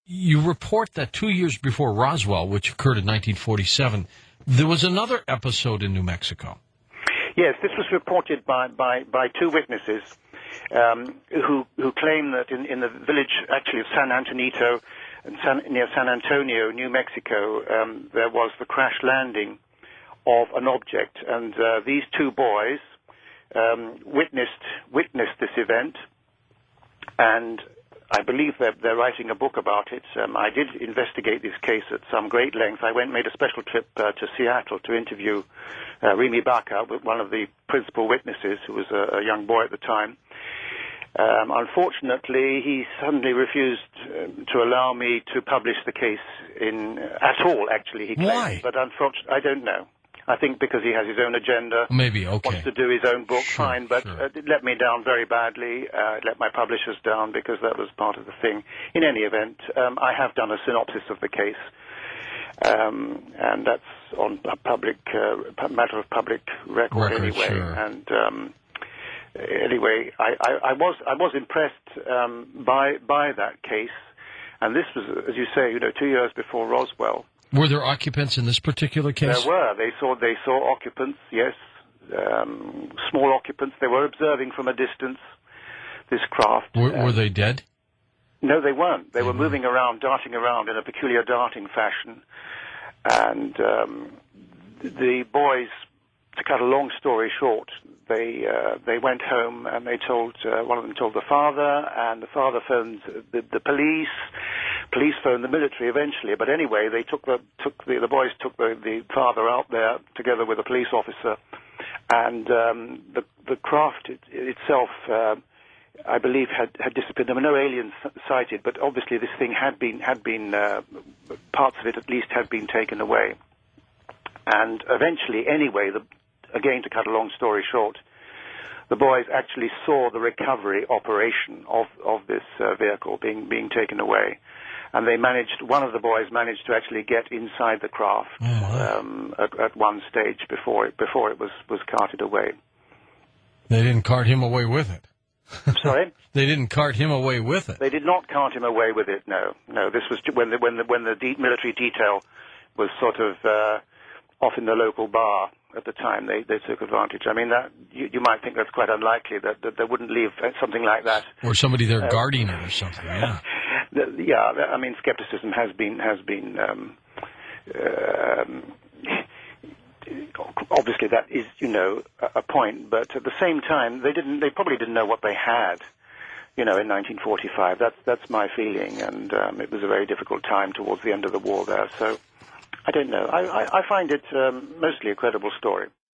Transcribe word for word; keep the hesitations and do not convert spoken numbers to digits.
You report that two years before Roswell, which occurred in nineteen forty-seven, there was another episode in New Mexico. Yes, this was reported by, by, by two witnesses um, who who claim that in, in the village, actually of San Antonito, and San, near San Antonio, New Mexico, um, there was the crash landing of an object, and uh, these two boys um, witnessed witnessed this event, and I believe they're, they're writing a book about it. Um, I did investigate this case at some great length. I went made a special trip uh, to Seattle to interview uh, Remy Baca, one of the principal witnesses, who was a, a young boy at the time. Um, unfortunately, he suddenly refused um, to allow me to publish the case in uh, at all, actually, he claimed. Why? But unfortunately, I don't know. I think because he has his own agenda. Maybe, okay. Wants to do his own book, sure, fine, but sure. uh, it let me down very badly. Uh, it let my publishers down because that was part of the thing. In any event, um, I have done a synopsis of the case, um, and that's on a public uh, matter of public record, record anyway. Sure. And um, anyway, I, I, I was I was impressed um, by by that case, and this was, as you say, you know, two years before Roswell. Were there occupants in this particular case? There were. They saw they saw occupants, yes, um, small occupants. They were observing from a distance this craft. Were, were they dead? No, they weren't. They, they were weren't. moving around, darting around in a peculiar darting fashion. And um, the boys, to cut a long story short, they uh, they went home and they told uh, one of them told the father, and the father phoned the, the police. Police phoned the military eventually, but anyway, they took the took the, the boys took the, the father out there together with a police officer, and um, the the craft it, itself, uh, I believe, had had disappeared. There were no aliens sighted, but obviously this thing had been had been uh, parts of it at least had been taken away, and eventually, anyway, the, again to cut a long story short, the boys actually saw the recovery operation of of this uh, vehicle being being taken away. And they managed, one of the boys managed to actually get inside the craft oh, um, at, at one stage before it, before it was, was carted away. They didn't cart him away with it. Sorry? They didn't cart him away with it. They did not cart him away with it, no. No, this was when the, when the, when the de- military detail was sort of uh, off in the local bar at the time. They, they took advantage. I mean, that you, you might think that's quite unlikely, that, that they wouldn't leave something like that. Or somebody there uh, guarding it or something, yeah. Yeah, I mean, skepticism has been has been um, um, obviously that is, you know, a, a point. But at the same time, they didn't. They probably didn't know what they had, you know, in nineteen forty-five. That's that's my feeling, and um, it was a very difficult time towards the end of the war there. So I don't know. I I, I find it um, mostly a credible story.